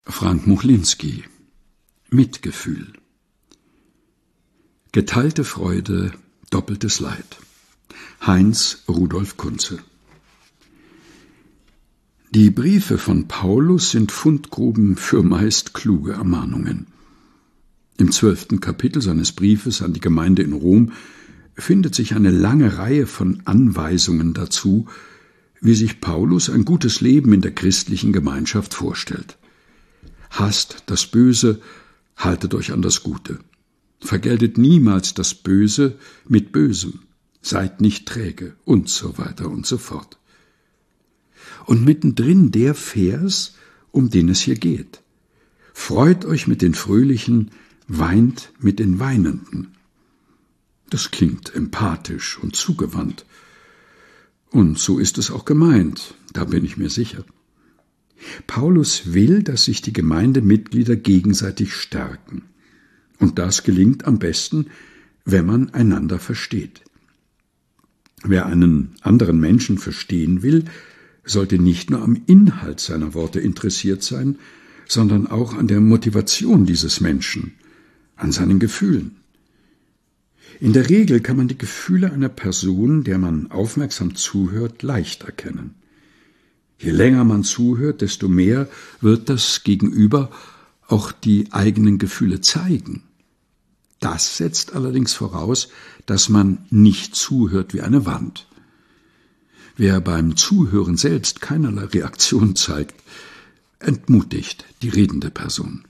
Frank Muchlinski. Mitgefühl. Geteilte Freude, doppeltes Leid. Heinz Rudolf Kunze. Die Briefe von Paulus sind Fundgruben für meist kluge Ermahnungen. Im 12. Kapitel seines Briefes an die Gemeinde in Rom findet sich eine lange Reihe von Anweisungen dazu, wie sich Paulus ein gutes Leben in der christlichen Gemeinschaft vorstellt. Hasst das Böse, haltet euch an das Gute. Vergeltet niemals das Böse mit Bösem, seid nicht träge und so weiter und so fort. Und mittendrin der Vers, um den es hier geht. Freut euch mit den Fröhlichen, weint mit den Weinenden. Das klingt empathisch und zugewandt. Und so ist es auch gemeint, da bin ich mir sicher. Paulus will, dass sich die Gemeindemitglieder gegenseitig stärken. Und das gelingt am besten, wenn man einander versteht. Wer einen anderen Menschen verstehen will, sollte nicht nur am Inhalt seiner Worte interessiert sein, sondern auch an der Motivation dieses Menschen, an seinen Gefühlen. In der Regel kann man die Gefühle einer Person, der man aufmerksam zuhört, leicht erkennen. Je länger man zuhört, desto mehr wird das Gegenüber auch die eigenen Gefühle zeigen. Das setzt allerdings voraus, dass man nicht zuhört wie eine Wand. Wer beim Zuhören selbst keinerlei Reaktion zeigt, entmutigt die redende Person.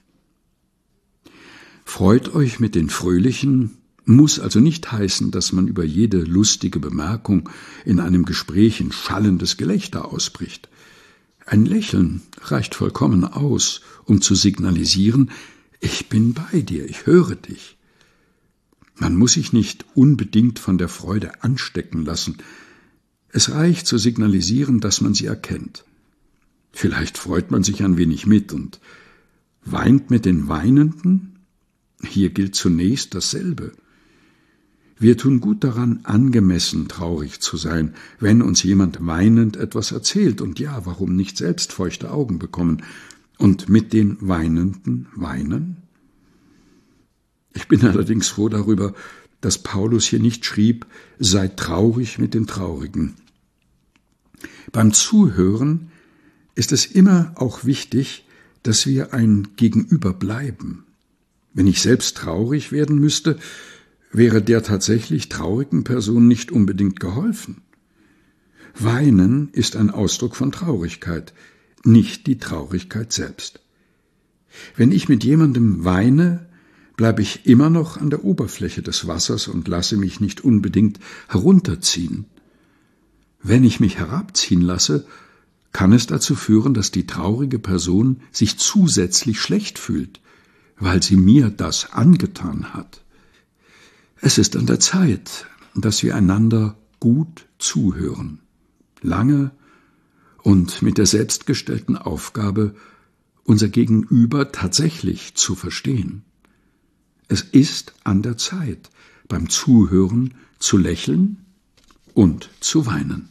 Freut euch mit den Fröhlichen muss also nicht heißen, dass man über jede lustige Bemerkung in einem Gespräch in schallendes Gelächter ausbricht. Ein Lächeln reicht vollkommen aus, um zu signalisieren, ich bin bei dir, ich höre dich. Man muss sich nicht unbedingt von der Freude anstecken lassen. Es reicht zu signalisieren, dass man sie erkennt. Vielleicht freut man sich ein wenig mit und weint mit den Weinenden. Hier gilt zunächst dasselbe. Wir tun gut daran, angemessen traurig zu sein, wenn uns jemand weinend etwas erzählt und ja, warum nicht selbst feuchte Augen bekommen und mit den Weinenden weinen? Ich bin allerdings froh darüber, dass Paulus hier nicht schrieb, seid traurig mit den Traurigen. Beim Zuhören ist es immer auch wichtig, dass wir ein Gegenüber bleiben. Wenn ich selbst traurig werden müsste, wäre der tatsächlich traurigen Person nicht unbedingt geholfen. Weinen ist ein Ausdruck von Traurigkeit, nicht die Traurigkeit selbst. Wenn ich mit jemandem weine, bleibe ich immer noch an der Oberfläche des Wassers und lasse mich nicht unbedingt herunterziehen. Wenn ich mich herabziehen lasse, kann es dazu führen, dass die traurige Person sich zusätzlich schlecht fühlt, weil sie mir das angetan hat. Es ist an der Zeit, dass wir einander gut zuhören, lange und mit der selbstgestellten Aufgabe, unser Gegenüber tatsächlich zu verstehen. Es ist an der Zeit, beim Zuhören zu lächeln und zu weinen.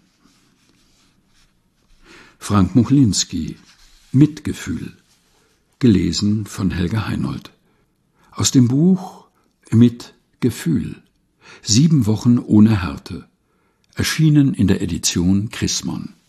Frank Muchlinski, Mitgefühl, gelesen von Helga Heinold. Aus dem Buch Mitgefühl, 7 Wochen ohne Härte, erschienen in der Edition Chrismon.